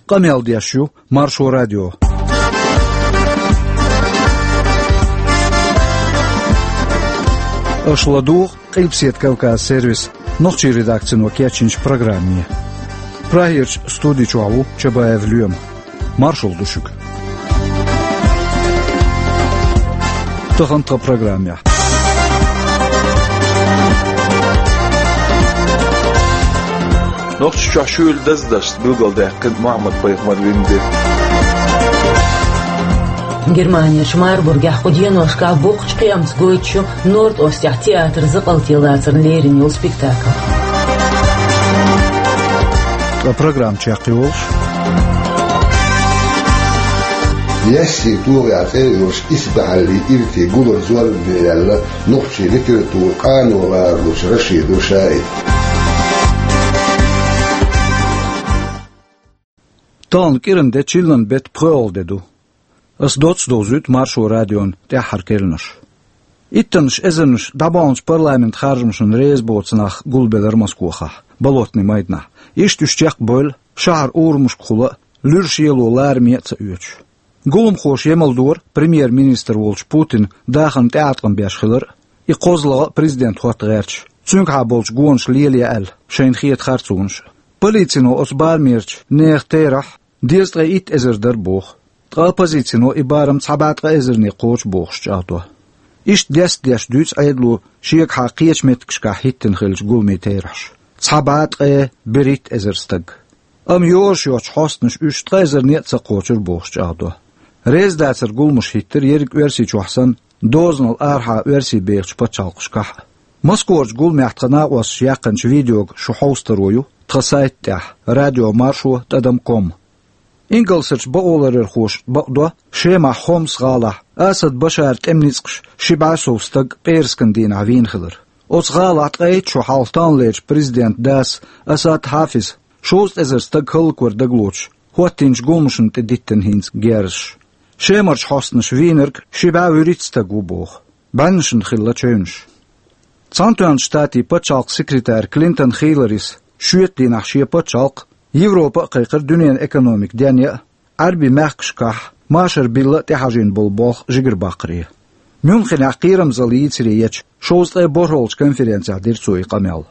قميل دياشو مارشو راديو أشلدوغ قلبسيت كوكاز سيرفيس نوخشي редакцию وكياتشنش программе. Праирч студии чуаву чабаев люем. Маршал душук. Тохантра программе. نوخش شاشول دزدش بلغل داقن محمد بايغمر ويندي Германия Шмайрбург ходьяноска бухч кемс гойчу Норд-Остях театр запалтилацер леринил спектакль. Программ чакиолш. Яси тури атеюш исбахали ирти гудор зуар бияла нухчи литератур канула руш рашиду шаид. Тан кирнде чилен бет пролдеду. As dotsdozut Maršo radion te harkelnš. Ittenš ezenš dabons parlament harjmšun reizbotsnach gulbeler Moskvaha, bolotni maydna. Iştüşçek böl, şahar uğurmuş kula, lürşiyelu larmiyatsa üç. Gulum xoş yemeldur, premier minister olç Putin, dağın teatqın beşxilir, iqozlağı prezident xot gərç. Çünk ha bolç guonş liyeliya el, şeyin xiyet xartsuğunş. Policino os barmirç, neex terah, diyestre it ezerder boğ. Оппозицину и барам цабатга эзерни коч бохшчато. Иш дес дюц айдлу шиек хакиеч меткшка хиттен хилж гулметераш. Цабатга берит эзерстаг. Ам ёш хостнш үштга эзерни цакочер бохшчато. Рездацер гулмуш хиттер ерик верси чухсан дознал арха верси бехч пачалкшка. Москворч гулмяхтгана ос якынч видеог шухостерою тхасайття радио маршу тадам.com. إنجلسرش بقولر الخوش بقدو شيما خومس غالا أسد بشار تمنيسقش شبعسو استق بيرسكندين عوين خلر أس غالا تقايت شو حالتان ليش بريزيدنت داس أساد حافظ شوست إزر استق خلقور دقلوش هو تنش قومشن تديتن هينس جيرش شيمرش حسنش وينرك شبع وريت استقو بوخ بانشن خلا تشونش تسانتوان شتاتي بتشالق سكرتار كلينتون خيلريس شويت دي نحشي بتشالق Европа قيقر دنيا ايكونوميك دانيا عربي ماخشكح ماشر بيلا تحاجين بالبوخ جگر باقري مونخن عقيرم زليت سريتش شوز اي بورولش كونفرنسيا ديرسوي قمال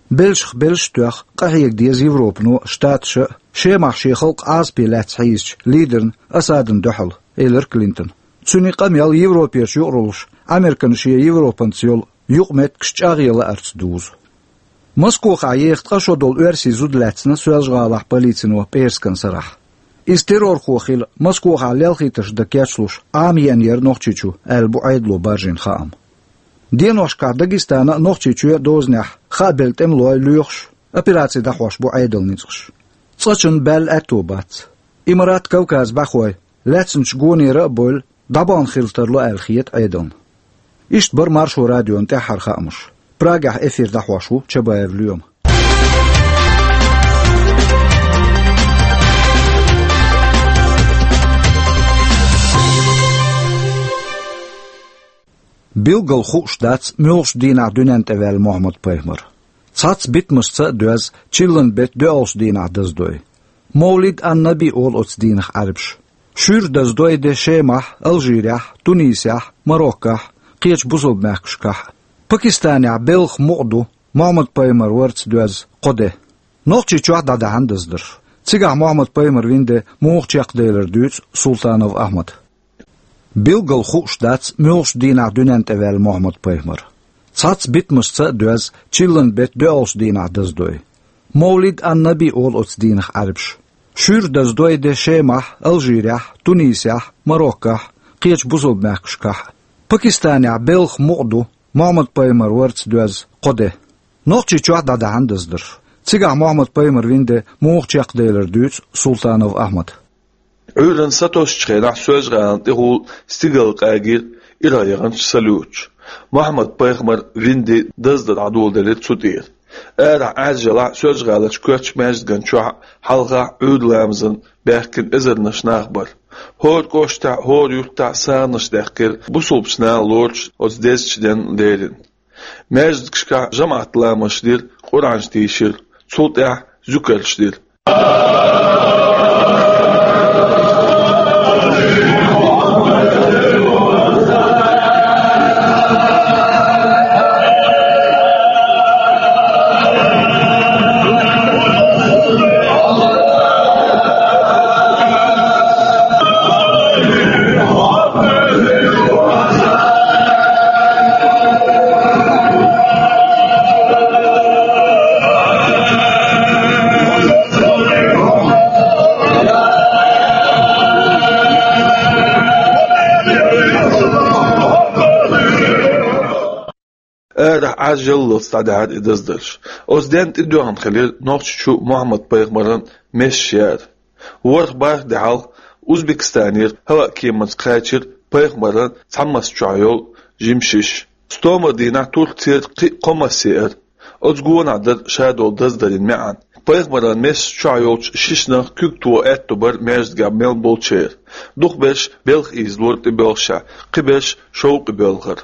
بلش توخ قهيك ديز يوروبنو شتاتش شيماخ شيخلق عزبي لاتسحيش ليدرن اسادن دحل ايلر كلينتون تسوني قمال يوروبيش يقرلش امريكان شي يوروبان سيول يقمت كشتاغيلا ارتس دوز Москва аехт qashodol versi zudlatsna sözg'alaq politsino perskan sarah. Iz terror xoxil Moskva lelxitish da kechlush amyan yer noqchichu albu aydlo barjin kham. Denoshka Dagestana noqchichu doznah khabeltem loy luyxsh operatsiyada xosh bu aydolnitsx. Tsachin bel atobat. Imarat Kavkaz baxoy latsinch gonira bol daban xilterlo alxiyat aydon. Isht bir Marşo radion te harxamush. Praga efir dahwashu çabayev lüyum. Bilgal khushdats mülsh dina dünent evel Muhammed Peymer. Tsats bitmustsa döz chillen bet döls dina dazdoy. Mawlid an-Nabi ol ots dinah arbsh. Shur dazdoy de Shemah, Algeria, Tunisia, Marokko, qiyach buzul maqshkah. Pakistani belg moqdu Muhammed Peymer words döz qode. Noqchi chuada da handazdir. Tsiga Muhammed Peymer winde moqchi aqdeler duts Sultanov Ahmad. Bilgal khushdats mülsh dina dünent evel Muhammed Peymer. Tsats bitmustsa döz chillen bet döls dina dazdoy. Mawlid an-Nabi ol ots dinah arbsh. Shur dazdoy de Shemah, Algeria, Tunisia, Marokko, qiyach buzul maqshkah. Pakistani belg moqdu Muhammed Peymer words döz qode. Noqchi chuada da handazdir. Tsiga Muhammed Peymer winde moqchi aqdeler duts Sultanov Ahmad. Uren satos chena sözgän tehul stigal qagir irayagan saluch. Muhammed Peymer winde dazdir adol delet sudir. Era azjala sözgälet köç mezgan chu halqa udlamzın berkin ezernish nagbar. Hor koşta hor yurtta sağnış däkir bu sulpsna lorch os desçden derin. Mezgişka jamaatlamışdır, Kur'an tişir, sulta zükelşdir. جل استعداد إدزدرش أزدنت إدوان خليل نوششو محمد بيغمران مشيار ورخ باخ دعال أوزبكستانير هوا كيمنز قاچر بيغمران تحمس شعيول جمشش ستومر دينا توركتير قمسير أزغون عدد شادول دزدرين معان بيغمران مش شعيول ششنا كوكتو اتوبر مجد ميل بولشير دوخ بش بلخ إزلور تبلشا قبش شوق بلغر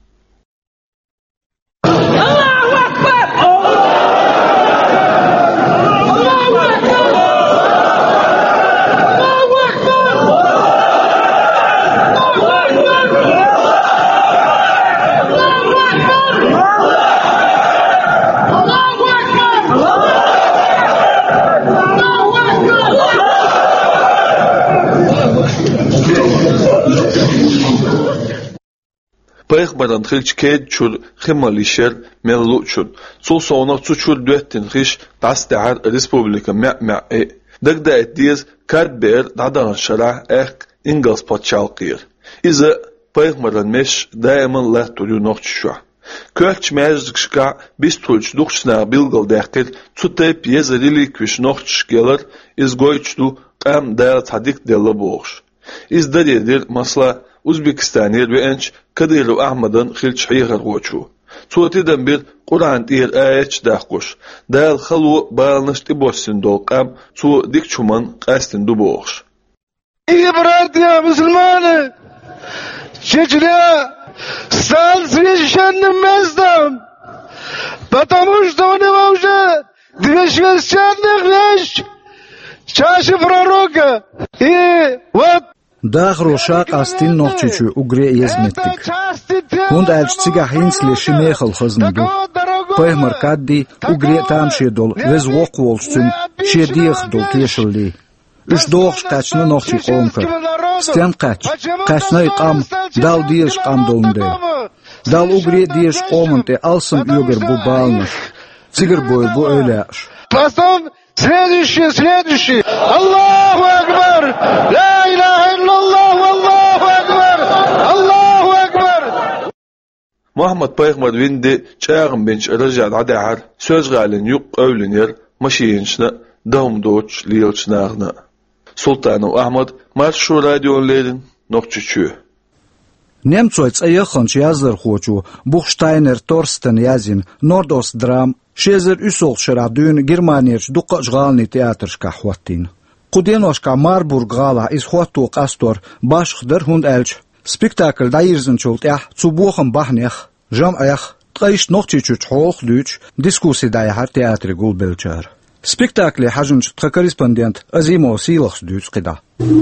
Peyğmbərin xilç ked çur ximalişer mellu çur. Sol sonra çur düettin xiş dasdar Respublika mə'mə'i. Dagda etdiz karber dadan şara ingels patçalqir. İzə Peyğmbərin meş daimən ləhtuyu noqçuşa. Kökç məzqşqa biz tulç duxsna bilgil dəqil tutayp yezərili küş noqçuş gelir iz goyçdu qam da tadik della boğuş. İz dəryedir masla Uzbekistan'ı ve enç Kadirli Ahmed'in xilç hayğır qoçu. Çoğutidən bir Qur'an deyir ayet dağquş. Dal xalu bağlanıştı boşsun dolqam, çoğu dik çuman qastin duboğuş. İyi bratья мусульмане, Чечня стал священным местом, потому что у него уже 2 священных вещи, чаши пророка. И вот Dağro şaq astin noqçuçu ugre yezmettik. Hund elç ciga hinsle şimexil xıznidu. Peyğmər kaddi ugre tamşe dol vez voq olsun şediyx dol teşilli. Üç doğış qaçını noqçu qomkır. Sten qaçna iqam dal diyeş qam dolunde. Dal ugre diyeş qomante alsın üger bu balnış. Цигр boy bu öyle. Потом следующий. Аллаху Акбар! Ла илаха иллаллах, Аллаху Акбар! Аллаху Акбар! Muhammed Peyğmər vindi çağın benç rajad adahar söz galin yuq övlünür maşiyinçna davumdoç liyelçnağına. Sultanı Ahmed Marşu radyolerin noqçuçu. Немцойц ayıxınç yazır xoçu Buchsteiner Torsten yazin Nordost dram Şezer üsol şeradün Germaniyerç duqqajgalni teatrşka xwattin. Qudenoşka Marburg gala is xwattu qastor başxdır hund elç. Spektakl dayirzinçult ya zubuxın bahnex jam ayx qayış noqçiçuç xox lüç diskusi dayar teatri gulbelçar. Spektakli hajunç korrespondent Azimo Silax düç qida.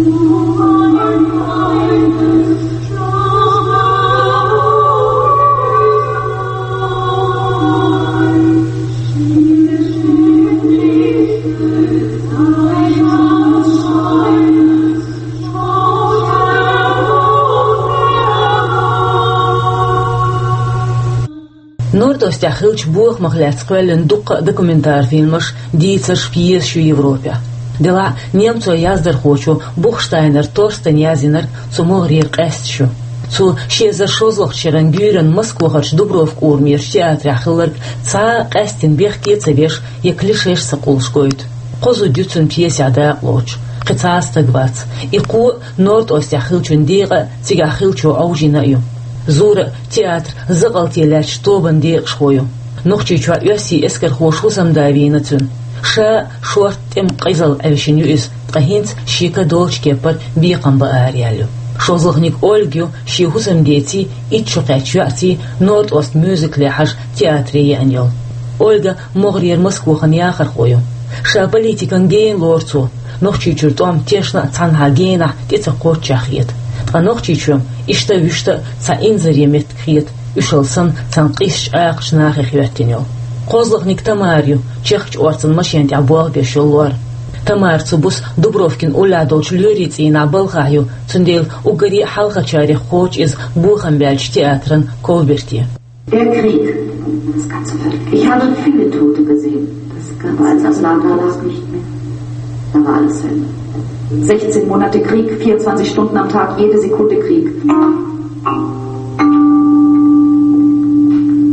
Nordost ахилч бух махляцквелен дук документарфильмаш дийцаш пьесшу Европе. Дела немцо яздер хочу Buchsteiner Torsten язинер цумол рир qestшу. Цу шезер шозлох черен бюрен Москвахач Дубровк урмир театр ахилерг ца qestin бех кецевеш еклишеш сaqulшгойт. Qozу дюцун пьеся дaqloch. Qitsastagvats. Иqu Nordost ахилчун дига цига ахилчу аужинаю. Зур театр зыгалтелер штобан декшхою. Нохчича ёси эскер хошусам давинатун. Ша шортем қизал авшиню из қахинц шика долчкепар биқам ба ариалю. Шозлохник Ольгю шихусам дети итчуқачуати Nordost мюзикле хаш театре яньол. Ольга могрир Москвахан яхар хою. Ша политикан гейн лорцу. Нохчичуртом тешна цанхагена тецақорчахиет. Нохчичум ишта вишта ца инзаремет кхиет ушалсан цанқиш aqшнахи хваттинел. Qozлохник Тамарю чехч орцын машент абуал бешоллар. Тамарцу бус Дубровкин уладолч лёриц ина балхаю цундел угари халхачари хоч из Buchenwald театрен Колберти. Der Krieg, das ganze Volk. Ich habe viele Tote gesehen. Das gab als Aslana lag nicht mehr. Da war alles hin. 16 Monate Krieg, 24 Stunden am Tag, jede Sekunde Krieg. Oleg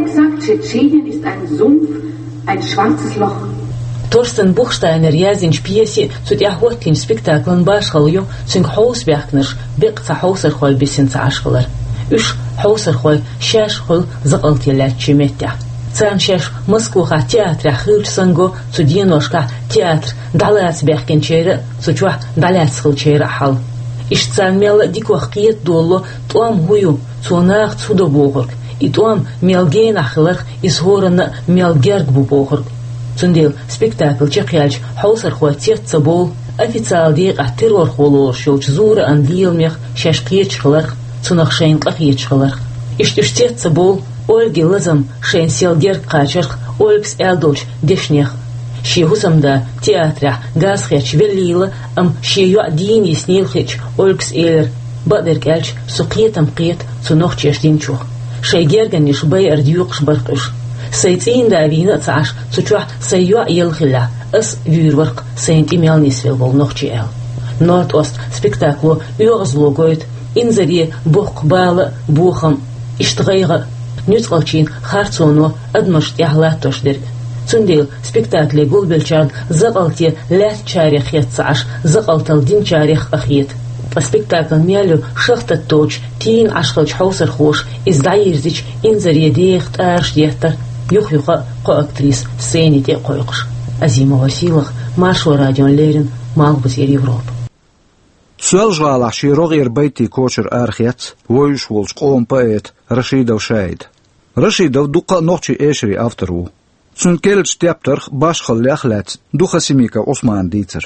exakt, Tschetschenien ist ein Sumpf, ein schwarzes Loch. Торстен Бухштайнер язин пьесе цут яхотлин спектаклен башхалью цинг хоус бяхнеш бекца хоусер хол бисин цашхалар. Үш хоусер хол шаш хол зaqaltiylat чиметя. Цан шаш Москва театра хылчсанго цудиношка театр далац бяхкенчере цучва далац хылчере хал. Ишцан мел диквахкиет долло туам хую цунах цудобогор. И туам мелген ахлах изхорна мелгерг бубогор. Цундел спектакль чекяльч хаусар хватет цабол официал дек террор холор шолч зура андилмех шашкиет хлах цунах шейн қахиет хлах иштештет цабол Ольги лазам шейн селгер қачарх Ольгс элдолч дешнех шиусамда театра газхеч велила шию дин яснилхеч Ольгс элер бадеркальч суқиетам қиет цунох чештинчух шейгергениш бай ардюқш барқыш سيتين دابينا تعش تشوح سيوا يلخلا اس فيورورق سينت إيميلنيسفيل والنوخشي ال نورت اوست سبيكتاكلو يوغزلوغويت انزري بوق بالا بوخم اشتغيغ نيوتقلچين خارцону ادمشت يحلاتوش درك تنديل سبيكتاكلي غولبلچان زقلتي لات تاريخ يتعش زقلتل دين تاريخ اخيت فسبيكتاكل ميالو شخت التوج تين عشقلج حوسر خوش ازدايرزيج انزري ديخت ارش ديختر يخيخ قو اكتريس سينيتي قويقش أزيمة وسيلغ مارشو راديون ليرن مالبسير يوروب سؤال جغال عشي رغير بيتي كوشر آرخيت ويش والش قوم بايت رشيدو شايد رشيدو دوقا نوخشي ايشري افترو سن كيلج تيبترخ باشخل لاخلات دوخا سيميكا عثمان ديتر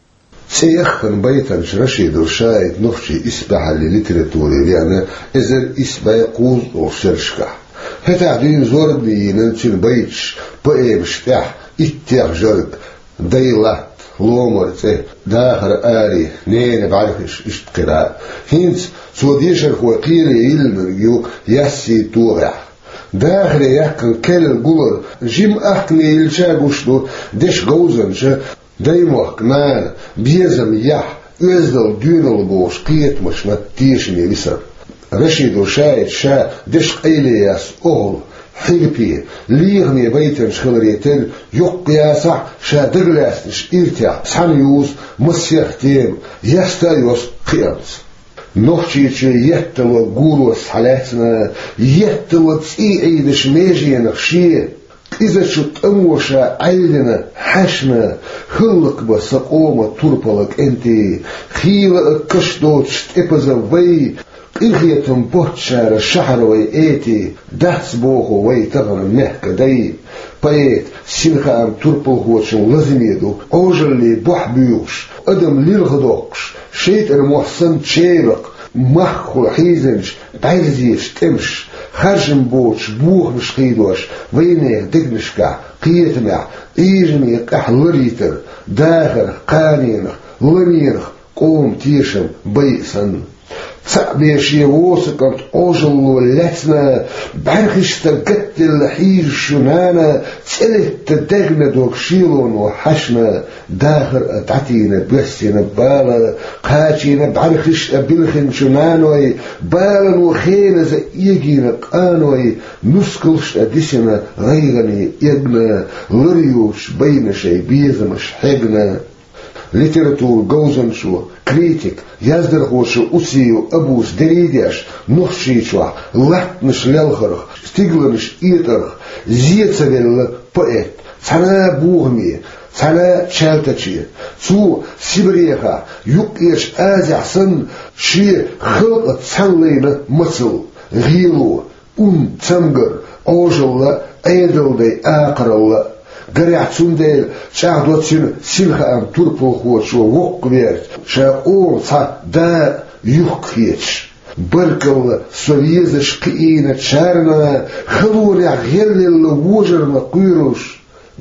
سيخن بيتنش رشيدو شايد نوخشي اسبح لليتراتوري يعني ازر اسبح يقوز وشرشكا هتعدين زور بينا تشين بيتش بقيمش تح اتيخ جرب ديلات لومرت داخر آري نين بعرفش اشتقراء هينس سوديشر هو قيري يلمرجو يسي توغح داخر يحكن كل قولر جيم احكني يلشاقوشتو ديش غوزنش دايموك مان بيزم يح ازدل دينل بوش قيت مش نتيشني بسر رشيدو شايد شا ديش قيلياس أغل حيبي ليغني بيتن شخلريتن يقياسع شا دغلاسنش إلتع سانيوز مسيختين يستايوس قيامس نوخشيتش يتلو قولوس حالاتنا يتلو تسيعيدش ميجين خشيه إذا شت أموشا عيلنا حشنا خلق بسقومة تربلك انتي خيلة كشدوت شتئبزا وي إلخيتم بوتشار الشحر وي ايتي دهس بوخو وي تغر المحكة داي بايت سينخا ام تربل هوتشن لازميدو اوجل لي بوح بيوش ادم ليلغدوكش شيت المحسن تشيلق مخو حيزنش بعيزيش تمش خرجن بوتش بوخ مشقيدوش وينيه دقنشكا قيتمع إيجمي قحلريتر داخر قانينخ لنينخ قوم تيشم بيسن تسعبيشي ووسكنت أوجلو لاتنا بعرخش تقتل حيج شنانا تسألت تدغن دوك شيلون وحشنا داخر اتعتينا بسينا بالا قاتينا بعرخش أبلخن شنانوي بالا وخينا زيجينا قانوي نسكلش أدسنا غيغني ابنا لريوش بين شي بيزمش حقنا ليتراتور جوزنشو كريتيك يزدرخوشو أسيو أبوس دريديش نخشيشو لحنش للخرخ ستيغلنش إيترخ زيتسابيل بوئت سانا بوغمي سانا تشالتشي سو سيبريخا يقيش آزع سن شي خلقت سنلين مصل غيلو تسمغر أوجل أيدل دي آقرل قريعت سنديل شاهدوتشين سيلخا ام تربو خوتشو وقبيرت شاقور تا دا يوكيتش بركل سويزش قينة شارنا خلوريع غيرلي ووجرنا قيروش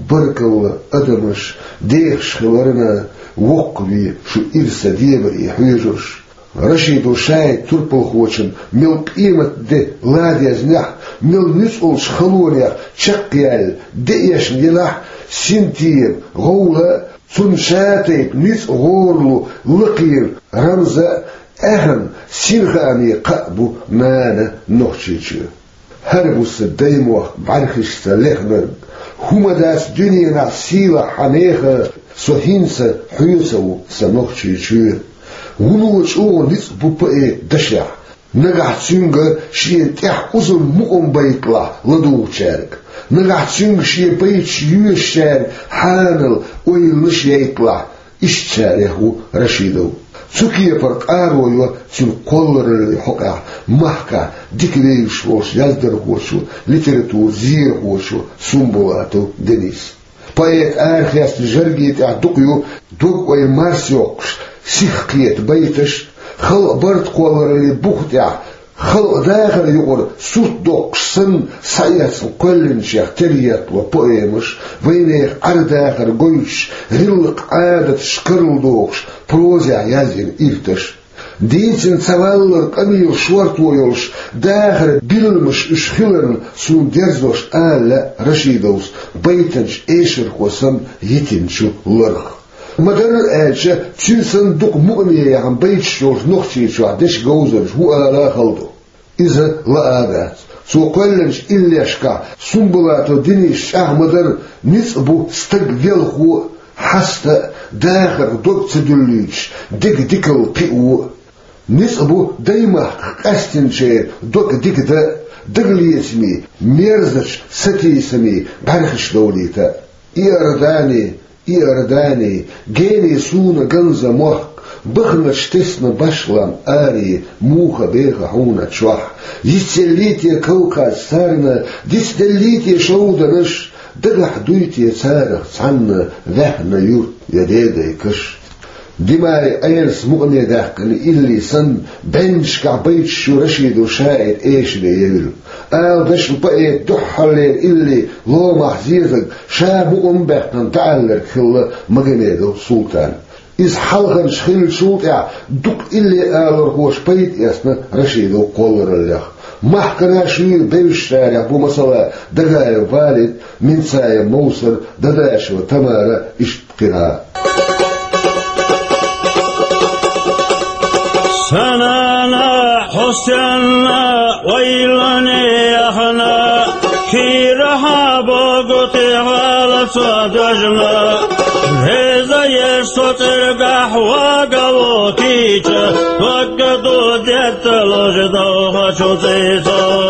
بركل أدمش ديخش خلرنا وقبي شو إرسا ديبر يحويجوش رشيدو شايد تربو خوتشن مل قيمة دي لادي ازنح مل نسألش خلوريع شقيال ديش نلاح سنتين غولا سنشاتيك نس غورلو لقير رمزة أهم سنخاني قأبو مانا نوخشيشي هربوس الديموخ بعرخش سلخبرg هما داس دنيا سيلة حنيخة سوهينسة حيوسو سنوخشي شوير ونوش او نيس بوبئي دشع نقع سنغ شيء تح أزل مقوم بيطلع لدو شارك نقع سنغ شيء بيت شيو الشارك حانل ويلش يطلع اشتاره رشيدو سوكيه برق آرويو تن قولر اللي حقع محكا ديكليش وش يزدر وشو ليتراتور زير وشو سنبولاتو دنيس بايت آرخياس جرقيت اعدقيو دوق وي مارسيوكش سيخقيت بيتش خلق برد قولر اللي بوختع خلق داخل يقول سوت دوقسن سايس وكلن شيخ تريات وبوئمش وينيخ عرداخر قويش رلق عادة شكرل دوقش بروزع يازين إرتش ديتن سوالر قميل شورت ويلش داخل بيلمش اشخلن سون درزوش آلا رشيدوس بيتنش ايشر خوصم يتنشو لرخ مدر آجة تنسن دوق مؤمية عن بيت شورش نختي شو عدش جوزرش هو آلا خلدو إذا لا آبات سو قلنش إلا شكا سنبلاتو دينيش مدر نسبو استقبل خو حستا داخل دوق تدليش ديكل بيئو نسبو دايما قستنشي دوق ديك دا دقلي اسمي ميرزش ستي اسمي برخش دوليتا إيرداني جيني سونا جنزة موخ بخنش تسنا بشلم آري موخة بيخة حونة شوح يستليتي كوكا سارنا ديستليتي شودنش دقح دويتي سارخ سعنا ذهنا يوت يديدي كش دماي ايرس مغني داخل اللي سن بنش كعبيت شو رشيد وشاعر ايش اللي يقول دش بقيت دحلي اللي لو محزيزك شاب بحتن تعلق خل مغنيدو سلطان إذ حلقن شخيل شوطع دق اللي هوش بيت اسمه رشيدو قولر اللخ محكنا شوير بالشارع بمثلا دقايا والد من سايا موصل دداش وتمارة اشتقرها سنانا حسنا ويلني احنا كيرها بوغتي على صدجنا هذا يستطر قحوة قوتيك وقدو ديت لجدوها شوزيزا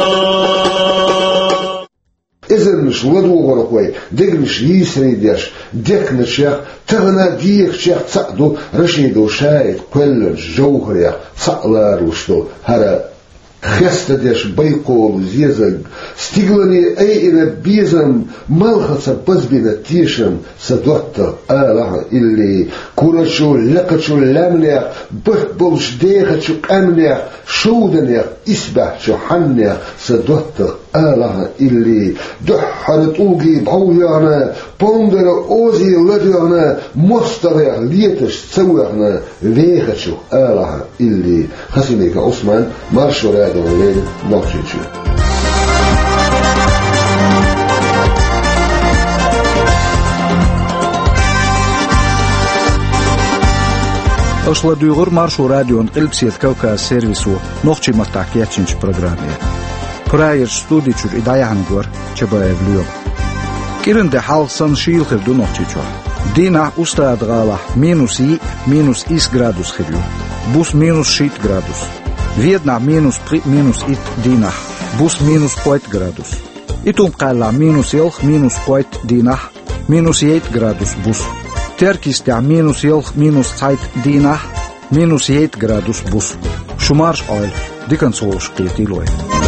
إذن مش ودو غرقوي ديك مش يسري ديش ديك نشيخ تغنى ديك شيخ تصعدو رشيدو شايد كلش جوهريخ تصعلار وشتو هرا خست ديش بيقول زيزق ستيغلني اي إنا بيزم مالخصة بزبنا تيشم سدوتا آلها اللي كورشو لقشو لامنيخ بحبولش ديخشو قامنيخ شودنيخ إسبح شو حنيخ سدوتا آلها اللي دحر طوقي بعويانا بوندر أوزي لديانا مستريخ ليتش تسويخنا ليخشو آلها اللي خسينيك عثمان مارشو رادو ولين نوخشيشو أصلا ديغور مارشو راديون قلبسيت كوكا سيرفيسو نوخشي متاكياتشنش программе. Prayer studičur I dajangur čebaev ljub. Kirinde halsan šīlhir du nohčičo. Dīnā uzstādgāla minus is gradus hirju. Būs minus šīt gradus. Viednā minus it dīnā. Būs minus poit gradus. Itum qailā minus ilh minus poit dīnā. Minus jeit gradus būs. Terkistā minus ilh minus cait dīnā. Minus jeit gradus būs. Šumārš oil. Dikans olš qiet iloja.